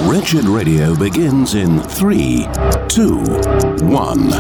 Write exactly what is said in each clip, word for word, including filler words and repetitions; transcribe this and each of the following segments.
Wretched Radio begins in three, two, one.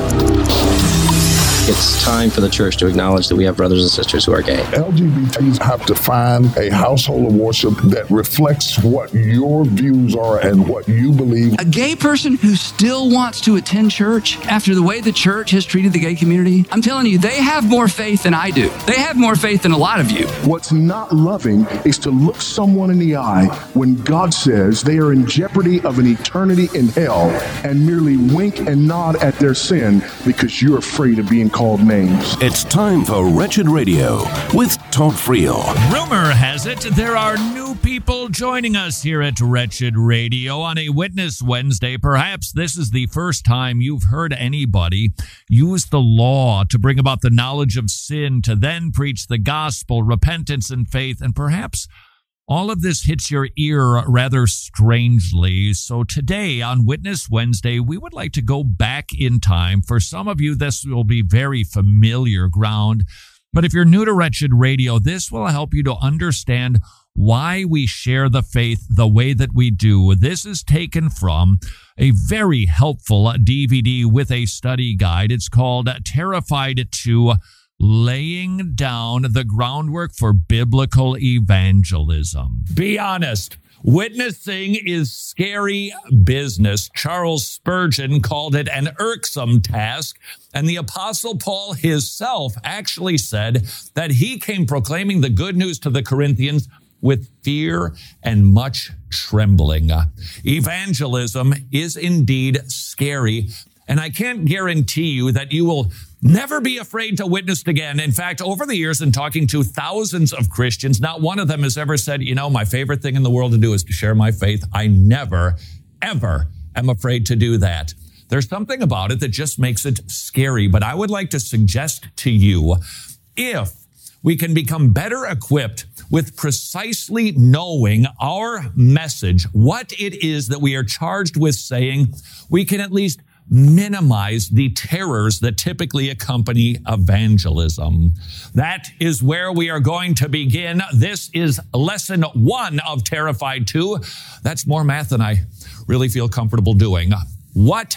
It's time for the church to acknowledge that we have brothers and sisters who are gay. L G B Ts have to find a household of worship that reflects what your views are and what you believe. A gay person who still wants to attend church after the way the church has treated the gay community, I'm telling you, they have more faith than I do. They have more faith than a lot of you. What's not loving is to look someone in the eye when God says they are in jeopardy of an eternity in hell and merely wink and nod at their sin because you're afraid of being called names. It's time for Wretched Radio with Todd Friel. Rumor has it there are new people joining us here at Wretched Radio on a Witness Wednesday. Perhaps this is the first time you've heard anybody use the law to bring about the knowledge of sin, to then preach the gospel, repentance, and faith, and perhaps all of this hits your ear rather strangely. So today on Witness Wednesday, we would like to go back in time. For some of you, this will be very familiar ground. But if you're new to Wretched Radio, this will help you to understand why we share the faith the way that we do. This is taken from a very helpful D V D with a study guide. It's called Terrified two: Laying Down the Groundwork for Biblical Evangelism. Be honest. Witnessing is scary business. Charles Spurgeon called it an irksome task, and the Apostle Paul himself actually said that he came proclaiming the good news to the Corinthians with fear and much trembling. Evangelism is indeed scary, and I can't guarantee you that you will never be afraid to witness again. In fact, over the years, in talking to thousands of Christians, not one of them has ever said, you know, my favorite thing in the world to do is to share my faith. I never, ever am afraid to do that. There's something about it that just makes it scary. But I would like to suggest to you, if we can become better equipped with precisely knowing our message, what it is that we are charged with saying, we can at least minimize the terrors that typically accompany evangelism. That is where we are going to begin. This is lesson one of Terrified two. That's more math than I really feel comfortable doing. What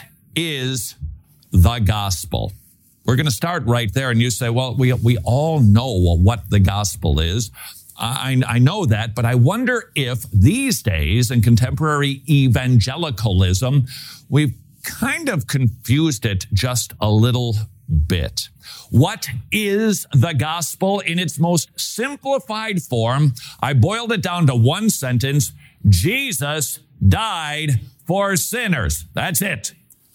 is the gospel? We're going to start right there, and you say, well, we we all know what the gospel is. I, I know that, but I wonder if these days in contemporary evangelicalism, we've kind of confused it just a little bit. What is the gospel in its most simplified form? I boiled it down to one sentence. Jesus died for sinners. That's it.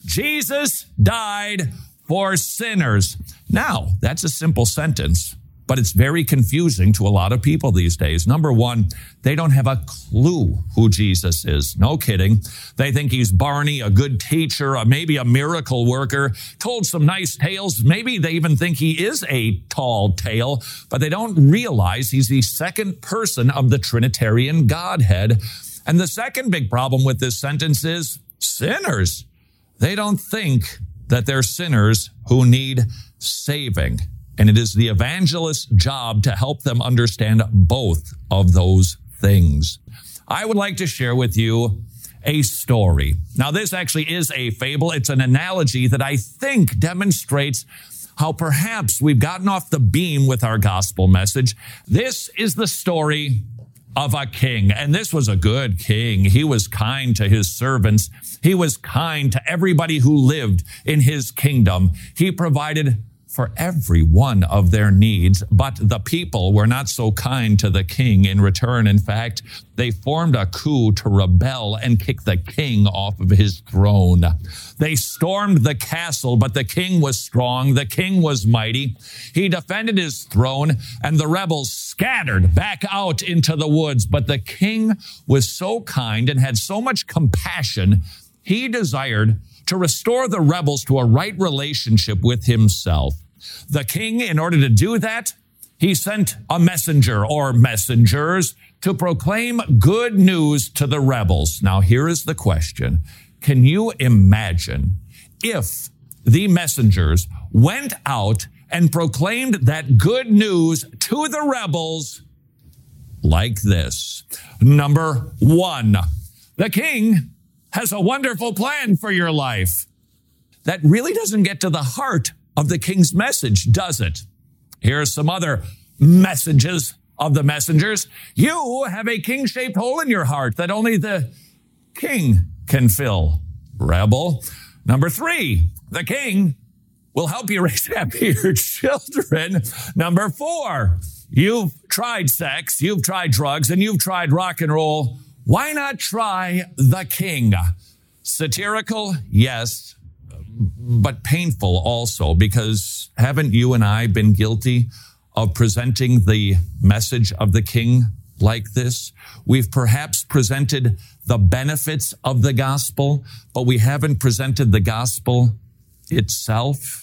Jesus died for sinners. Now, that's a simple sentence, but it's very confusing to a lot of people these days. Number one, they don't have a clue who Jesus is. No kidding. They think he's Barney, a good teacher, a, maybe a miracle worker, told some nice tales. Maybe they even think he is a tall tale, but they don't realize he's the second person of the Trinitarian Godhead. And the second big problem with this sentence is sinners. They don't think that they're sinners who need saving. And it is the evangelist's job to help them understand both of those things. I would like to share with you a story. Now, this actually is a fable. It's an analogy that I think demonstrates how perhaps we've gotten off the beam with our gospel message. This is the story of a king, and this was a good king. He was kind to his servants. He was kind to everybody who lived in his kingdom. He provided for every one of their needs, but the people were not so kind to the king in return. In fact, they formed a coup to rebel and kick the king off of his throne. They stormed the castle, but the king was strong. The king was mighty. He defended his throne, and the rebels scattered back out into the woods. But the king was so kind and had so much compassion, he desired to restore the rebels to a right relationship with himself. The king, in order to do that, he sent a messenger or messengers to proclaim good news to the rebels. Now, here is the question. Can you imagine if the messengers went out and proclaimed that good news to the rebels like this? Number one, the king has a wonderful plan for your life. That really doesn't get to the heart of the king's message, does it? Here are some other messages of the messengers. You have a king-shaped hole in your heart that only the king can fill. Rebel. Number three, the king will help you raise happier children. Number four, you've tried sex, you've tried drugs, and you've tried rock and roll. Why not try the king? Satirical, yes, but painful also, because haven't you and I been guilty of presenting the message of the king like this? We've perhaps presented the benefits of the gospel, but we haven't presented the gospel itself.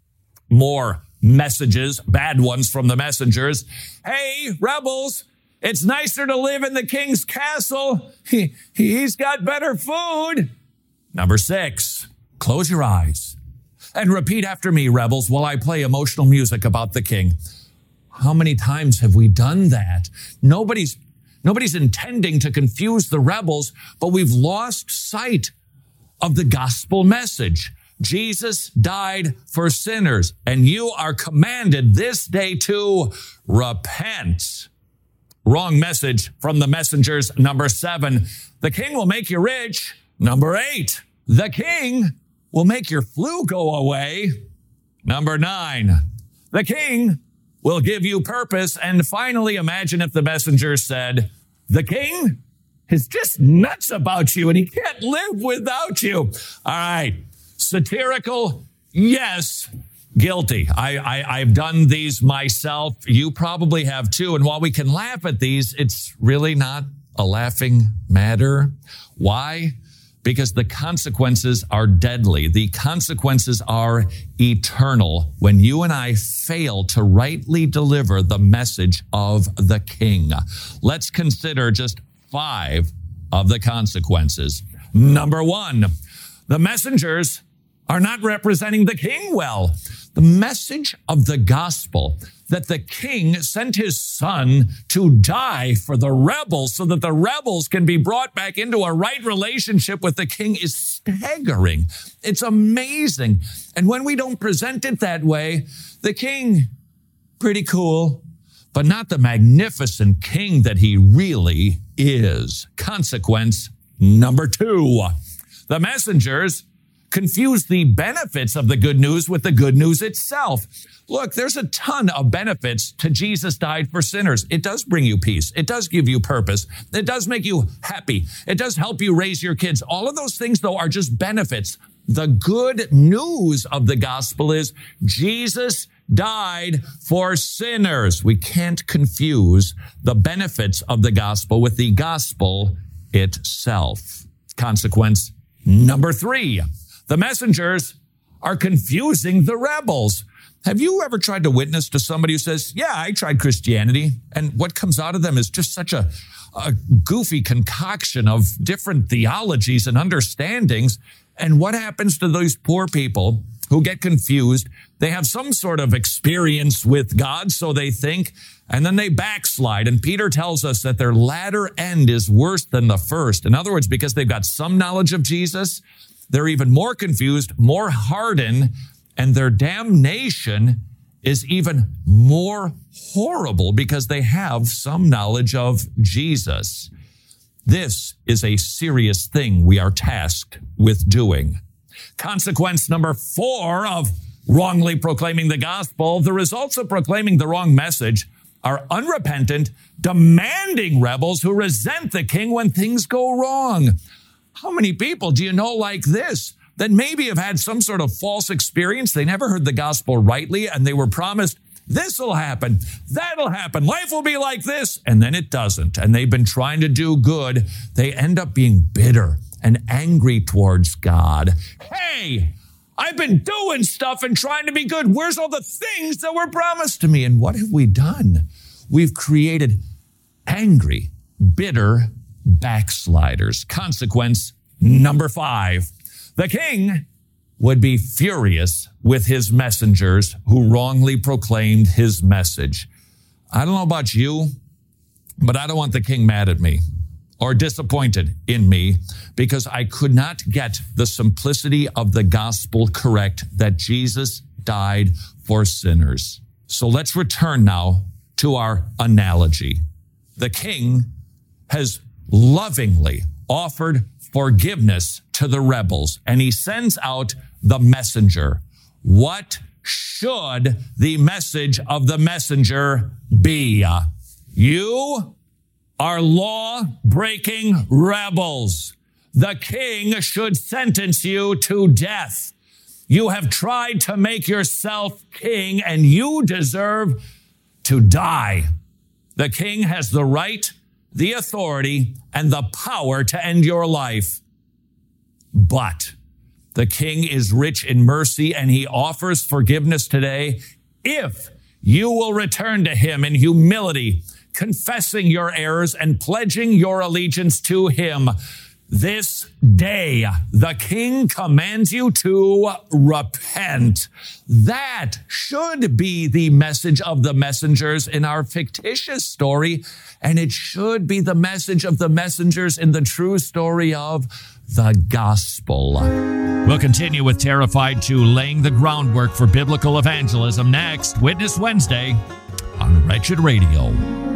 More messages, bad ones from the messengers. Hey, rebels, it's nicer to live in the king's castle. He, he's got better food. Number six, close your eyes and repeat after me, rebels, while I play emotional music about the king. How many times have we done that? Nobody's, nobody's intending to confuse the rebels, but we've lost sight of the gospel message. Jesus died for sinners, and you are commanded this day to repent. Wrong message from the messengers. Number seven, the king will make you rich. Number eight, the king will make your flu go away. Number nine, the king will give you purpose. And finally, imagine if the messenger said, the king is just nuts about you and he can't live without you. All right. Satirical, yes. Guilty. I, I, I've done these myself. You probably have too. And while we can laugh at these, it's really not a laughing matter. Why? Because the consequences are deadly. The consequences are eternal when you and I fail to rightly deliver the message of the king. Let's consider just five of the consequences. Number one, the messengers are not representing the king well. The message of the gospel that the king sent his son to die for the rebels so that the rebels can be brought back into a right relationship with the king is staggering. It's amazing. And when we don't present it that way, the king, pretty cool, but not the magnificent king that he really is. Consequence number two, the messengers confuse the benefits of the good news with the good news itself. Look, there's a ton of benefits to Jesus died for sinners. It does bring you peace. It does give you purpose. It does make you happy. It does help you raise your kids. All of those things, though, are just benefits. The good news of the gospel is Jesus died for sinners. We can't confuse the benefits of the gospel with the gospel itself. Consequence number three. The messengers are confusing the rebels. Have you ever tried to witness to somebody who says, yeah, I tried Christianity, and what comes out of them is just such a, a goofy concoction of different theologies and understandings, and what happens to those poor people who get confused? They have some sort of experience with God, so they think, and then they backslide, and Peter tells us that their latter end is worse than the first. In other words, because they've got some knowledge of Jesus, they're even more confused, more hardened, and their damnation is even more horrible because they have some knowledge of Jesus. This is a serious thing we are tasked with doing. Consequence number four of wrongly proclaiming the gospel, the results of proclaiming the wrong message are unrepentant, demanding rebels who resent the king when things go wrong. How many people do you know like this that maybe have had some sort of false experience? They never heard the gospel rightly, and they were promised, this will happen, that'll happen, life will be like this, and then it doesn't. And they've been trying to do good. They end up being bitter and angry towards God. Hey, I've been doing stuff and trying to be good. Where's all the things that were promised to me? And what have we done? We've created angry, bitter backsliders. Consequence number five. The king would be furious with his messengers who wrongly proclaimed his message. I don't know about you, but I don't want the king mad at me. or disappointed in me because I could not get the simplicity of the gospel correct, that Jesus died for sinners. So let's return now to our analogy. The king has lovingly offered forgiveness to the rebels, and he sends out the messenger. What should the message of the messenger be? You are law-breaking rebels. The king should sentence you to death. You have tried to make yourself king, and you deserve to die. The king has the right, the authority, and the power to end your life. But the king is rich in mercy, and he offers forgiveness today if you will return to him in humility, confessing your errors and pledging your allegiance to him. This day, the king commands you to repent. That should be the message of the messengers in our fictitious story, and it should be the message of the messengers in the true story of the gospel. We'll continue with Terrified two, laying the groundwork for biblical evangelism next, Witness Wednesday on Wretched Radio.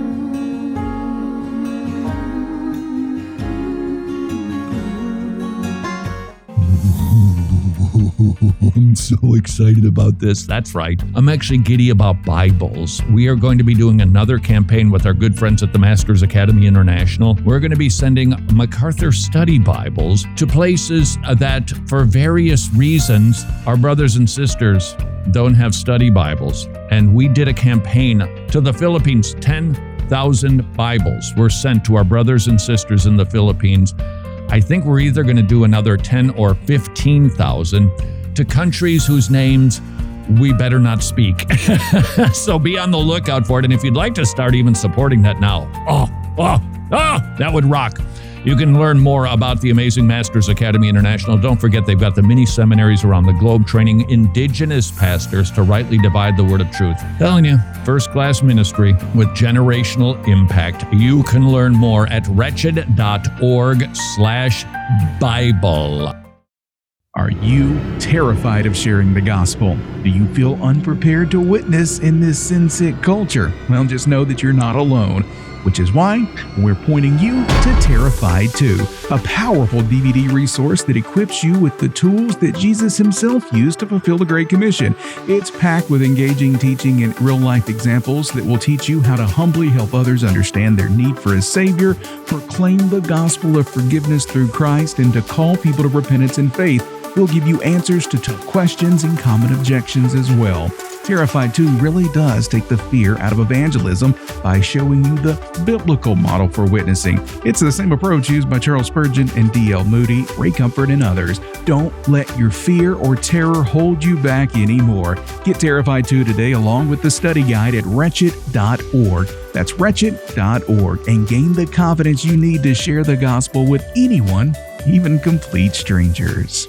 I'm so excited about this. That's right. I'm actually giddy about Bibles. We are going to be doing another campaign with our good friends at the Masters Academy International. We're going to be sending MacArthur Study Bibles to places that, for various reasons, our brothers and sisters don't have study Bibles. And we did a campaign to the Philippines. ten thousand Bibles were sent to our brothers and sisters in the Philippines. I think we're either going to do another ten or fifteen thousand to countries whose names we better not speak. So be on the lookout for it. And if you'd like to start even supporting that now, oh, oh, oh, that would rock. You can learn more about the amazing Masters Academy International. Don't forget, they've got the mini seminaries around the globe training indigenous pastors to rightly divide the word of truth. Telling you, first-class ministry with generational impact. You can learn more at wretched.org slash Bible. Are you terrified of sharing the gospel? Do you feel unprepared to witness in this sin-sick culture? Well, just know that you're not alone, which is why we're pointing you to Terrified two, a powerful D V D resource that equips you with the tools that Jesus himself used to fulfill the Great Commission. It's packed with engaging teaching and real-life examples that will teach you how to humbly help others understand their need for a Savior, proclaim the gospel of forgiveness through Christ, and to call people to repentance and faith. We'll give you answers to tough questions and common objections as well. Terrified two really does take the fear out of evangelism by showing you the biblical model for witnessing. It's the same approach used by Charles Spurgeon and D L Moody, Ray Comfort, and others. Don't let your fear or terror hold you back anymore. Get Terrified two today along with the study guide at wretched dot org. That's wretched dot org, and gain the confidence you need to share the gospel with anyone, even complete strangers.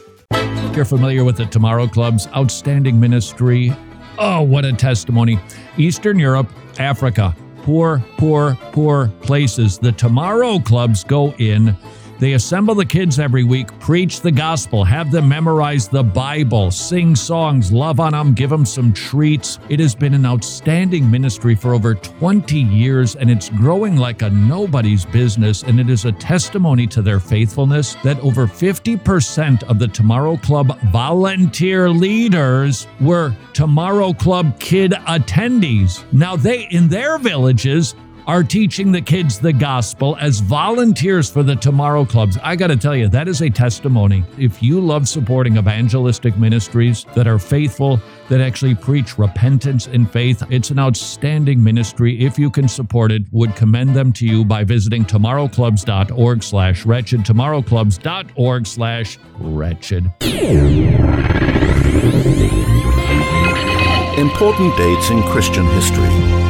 You're familiar with the Tomorrow Club's outstanding ministry. Oh, what a testimony. Eastern Europe, Africa, poor, poor, poor places. The Tomorrow Clubs go in. They assemble the kids every week, preach the gospel, have them memorize the Bible, sing songs, love on them, give them some treats. It has been an outstanding ministry for over twenty years, and it's growing like a nobody's business, and it is a testimony to their faithfulness that over fifty percent of the Tomorrow Club volunteer leaders were Tomorrow Club kid attendees. Now they, in their villages, are teaching the kids the gospel as volunteers for the Tomorrow Clubs. I got to tell you, that is a testimony. If you love supporting evangelistic ministries that are faithful, that actually preach repentance and faith, it's an outstanding ministry. If you can support it, would commend them to you by visiting tomorrowclubs.org slash wretched, tomorrowclubs.org slash wretched. Important dates in Christian history.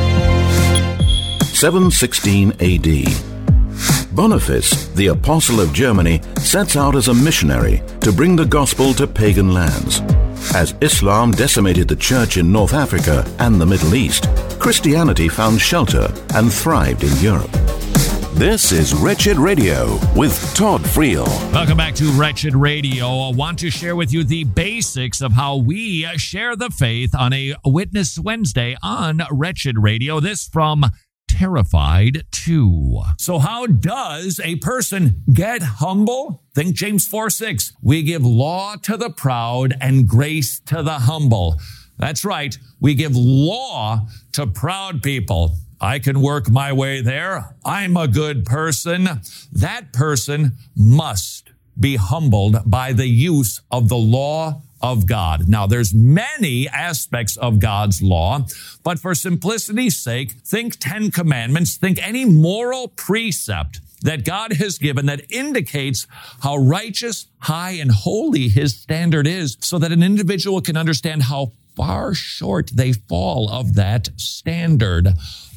seven sixteen A D. Boniface, the Apostle of Germany, sets out as a missionary to bring the gospel to pagan lands. As Islam decimated the church in North Africa and the Middle East, Christianity found shelter and thrived in Europe. This is Wretched Radio with Todd Friel. Welcome back to Wretched Radio. I want to share with you the basics of how we share the faith on a Witness Wednesday on Wretched Radio. This from Terrified two. So how does a person get humble? Think James four six. We give law to the proud and grace to the humble. That's right. We give law to proud people. I can work my way there. I'm a good person. That person must be humbled by the use of the law of God. Now, there's many aspects of God's law, but for simplicity's sake, think Ten Commandments, think any moral precept that God has given that indicates how righteous, high, and holy His standard is, so that an individual can understand how far short they fall of that standard.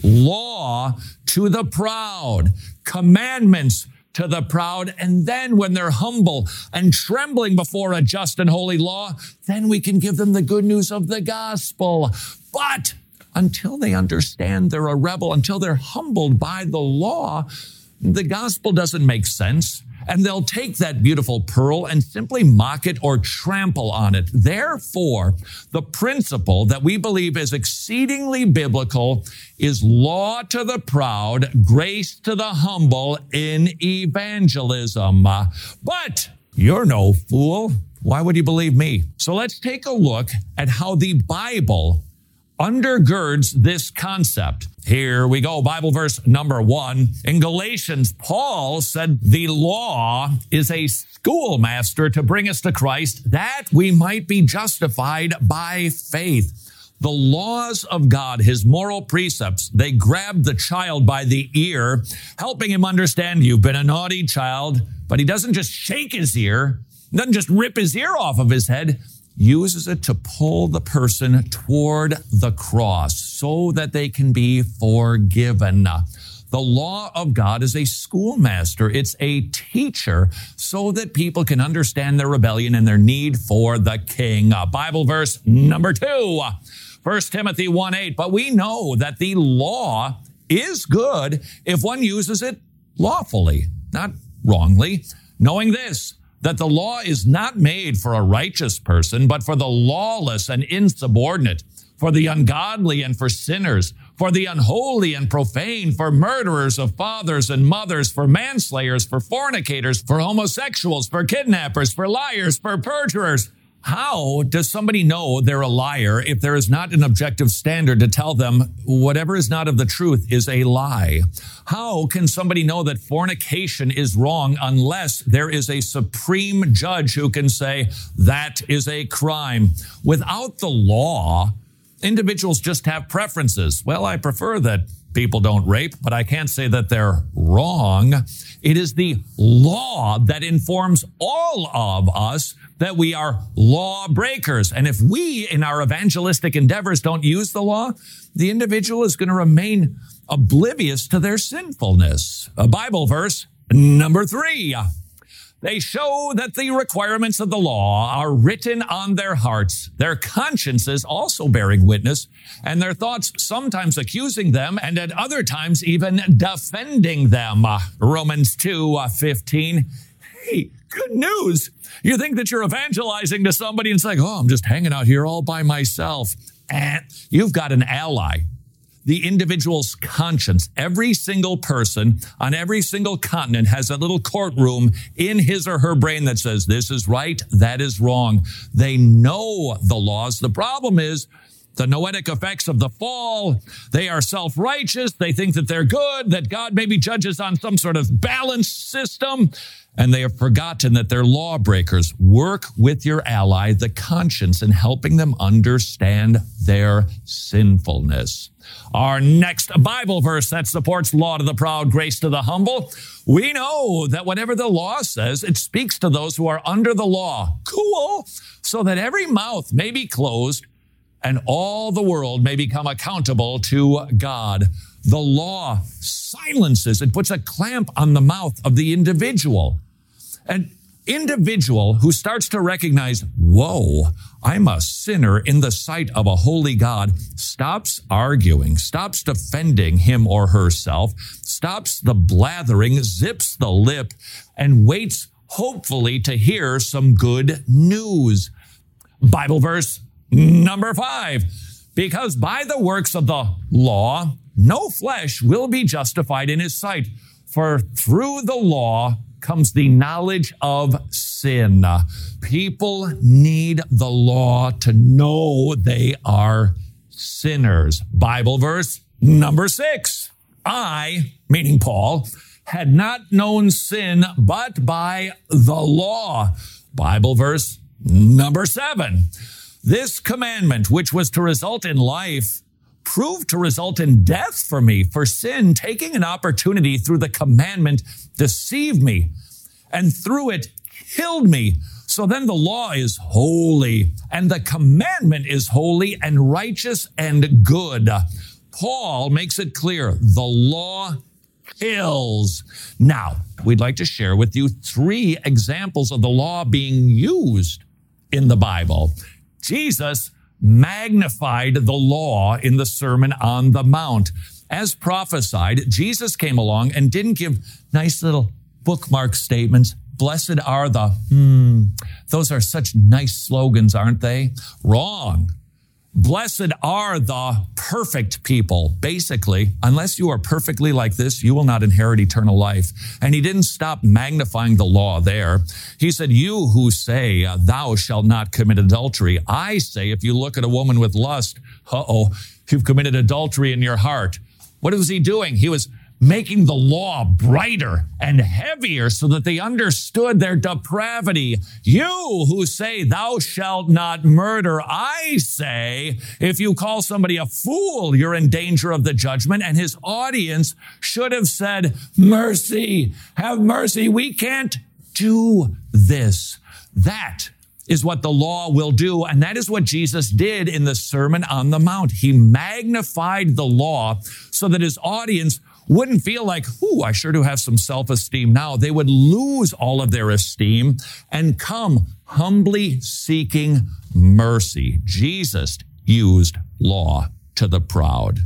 Law to the proud, commandments to the proud, and then when they're humble and trembling before a just and holy law, then we can give them the good news of the gospel. But until they understand they're a rebel, until they're humbled by the law, the gospel doesn't make sense. And they'll take that beautiful pearl and simply mock it or trample on it. Therefore, the principle that we believe is exceedingly biblical is law to the proud, grace to the humble in evangelism. But you're no fool. Why would you believe me? So let's take a look at how the Bible undergirds this concept. Here we go. Bible verse number one. In Galatians, Paul said the law is a schoolmaster to bring us to Christ, that we might be justified by faith. The laws of God, His moral precepts, they grab the child by the ear, helping him understand you've been a naughty child, but He doesn't just shake his ear, doesn't just rip his ear off of his head, uses it to pull the person toward the cross so that they can be forgiven. The law of God is a schoolmaster. It's a teacher so that people can understand their rebellion and their need for the King. Bible verse number two, First Timothy one eight. But we know that the law is good if one uses it lawfully, not wrongly, knowing this, that the law is not made for a righteous person, but for the lawless and insubordinate, for the ungodly and for sinners, for the unholy and profane, for murderers of fathers and mothers, for manslayers, for fornicators, for homosexuals, for kidnappers, for liars, for perjurers. How does somebody know they're a liar if there is not an objective standard to tell them whatever is not of the truth is a lie? How can somebody know that fornication is wrong unless there is a supreme judge who can say that is a crime? Without the law, individuals just have preferences. Well, I prefer that people don't rape, but I can't say that they're wrong. It is the law that informs all of us that we are lawbreakers. And if we, in our evangelistic endeavors, don't use the law, the individual is going to remain oblivious to their sinfulness. A Bible verse, number three. They show that the requirements of the law are written on their hearts, their consciences also bearing witness, and their thoughts sometimes accusing them, and at other times even defending them. Romans two fifteen. Hey, good news. You think that you're evangelizing to somebody and it's like, oh, I'm just hanging out here all by myself. And you've got an ally. The individual's conscience. Every single person on every single continent has a little courtroom in his or her brain that says, this is right, that is wrong. They know the laws. The problem is the noetic effects of the fall. They are self-righteous. They think that they're good, that God maybe judges on some sort of balanced system. And they have forgotten that they're lawbreakers. Work with your ally, the conscience, in helping them understand their sinfulness. Our next Bible verse that supports law to the proud, grace to the humble. We know that whatever the law says, it speaks to those who are under the law. Cool. So that every mouth may be closed and all the world may become accountable to God. The law silences, it puts a clamp on the mouth of the individual. And individual who starts to recognize, whoa, I'm a sinner in the sight of a holy God, stops arguing, stops defending him or herself, stops the blathering, zips the lip, and waits hopefully to hear some good news. Bible verse number five, because by the works of the law, no flesh will be justified in his sight, for through the law comes the knowledge of sin. People need the law to know they are sinners. Bible verse number six. I, meaning Paul, had not known sin but by the law. Bible verse number seven. This commandment, which was to result in life, proved to result in death for me, for sin, taking an opportunity through the commandment, deceived me, and through it killed me. So then the law is holy, and the commandment is holy and righteous and good. Paul makes it clear, the law kills. Now, we'd like to share with you three examples of the law being used in the Bible. Jesus magnified the law in the Sermon on the Mount. As prophesied, Jesus came along and didn't give nice little bookmark statements. Blessed are the, hmm, those are such nice slogans, aren't they? Wrong. Blessed are the perfect people. Basically, unless you are perfectly like this, you will not inherit eternal life. And he didn't stop magnifying the law there. He said, you who say, thou shalt not commit adultery. I say, if you look at a woman with lust, uh-oh, you've committed adultery in your heart. What was he doing? He was making the law brighter and heavier so that they understood their depravity. You who say, thou shalt not murder, I say, if you call somebody a fool, you're in danger of the judgment. And his audience should have said, mercy, have mercy. We can't do this. That is what the law will do. And that is what Jesus did in the Sermon on the Mount. He magnified the law so that his audience wouldn't feel like, ooh, I sure do have some self-esteem now. They would lose all of their esteem and come humbly seeking mercy. Jesus used law to the proud.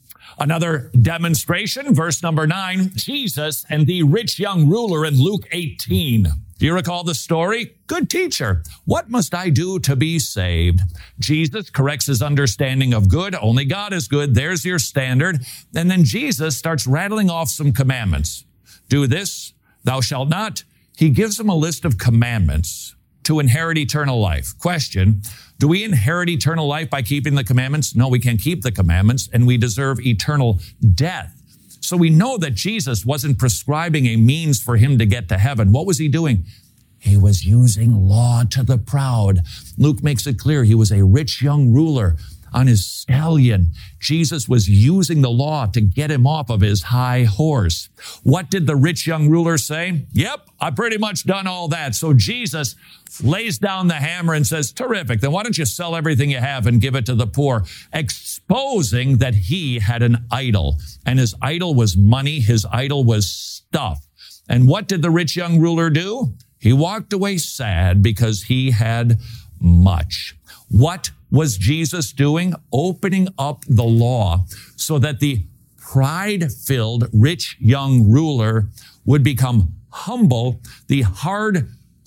Another demonstration, verse number nine, Jesus and the rich young ruler in Luke eighteen. Do you recall the story? Good teacher, what must I do to be saved? Jesus corrects his understanding of good. Only God is good. There's your standard. And then Jesus starts rattling off some commandments. Do this, thou shalt not. He gives him a list of commandments to inherit eternal life. Question, do we inherit eternal life by keeping the commandments? No, we can't keep the commandments, and we deserve eternal death. So we know that Jesus wasn't prescribing a means for him to get to heaven. What was he doing? He was using law to the proud. Luke makes it clear he was a rich young ruler on his stallion. Jesus was using the law to get him off of his high horse. What did the rich young ruler say? Yep, I've pretty much done all that. So Jesus lays down the hammer and says, terrific, then why don't you sell everything you have and give it to the poor? Exposing that he had an idol. And his idol was money. His idol was stuff. And what did the rich young ruler do? He walked away sad because he had much. What was Jesus doing? Opening up the law so that the pride-filled rich young ruler would become humble. The hard,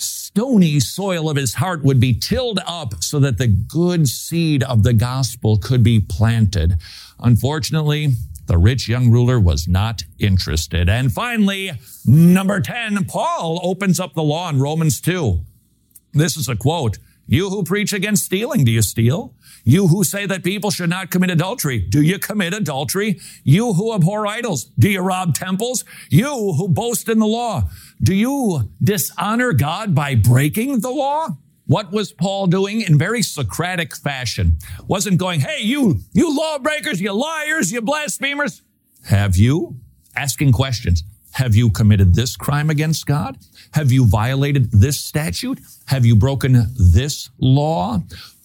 stony soil of his heart would be tilled up so that the good seed of the gospel could be planted. Unfortunately, the rich young ruler was not interested. And finally, number ten, Paul opens up the law in Romans two. This is a quote. You who preach against stealing, do you steal? You who say that people should not commit adultery, do you commit adultery? You who abhor idols, do you rob temples? You who boast in the law, do you dishonor God by breaking the law? What was Paul doing in very Socratic fashion? Wasn't going, hey, you, you lawbreakers, you liars, you blasphemers. Have you? Asking questions. Have you committed this crime against God? Have you violated this statute? Have you broken this law?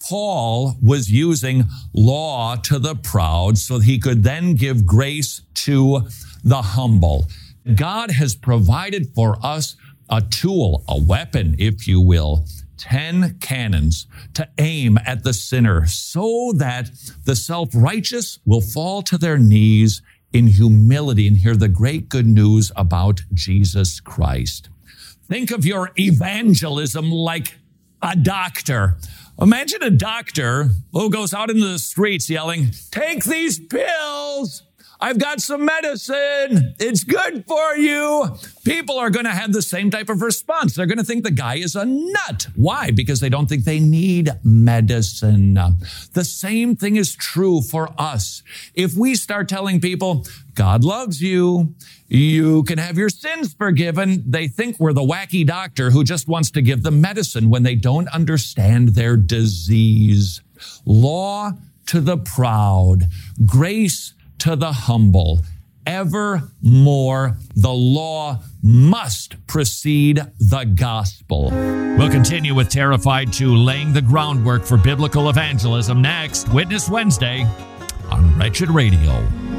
Paul was using law to the proud so that he could then give grace to the humble. God has provided for us a tool, a weapon, if you will, ten cannons to aim at the sinner so that the self-righteous will fall to their knees in humility and hear the great good news about Jesus Christ. Think of your evangelism like a doctor. Imagine a doctor who goes out into the streets yelling, "Take these pills. I've got some medicine. It's good for you." People are going to have the same type of response. They're going to think the guy is a nut. Why? Because they don't think they need medicine. The same thing is true for us. If we start telling people, God loves you, you can have your sins forgiven, they think we're the wacky doctor who just wants to give them medicine when they don't understand their disease. Law to the proud, grace to the humble. Evermore, the law must precede the gospel. We'll continue with Terrified two, laying the groundwork for biblical evangelism next, Witness Wednesday on Wretched Radio.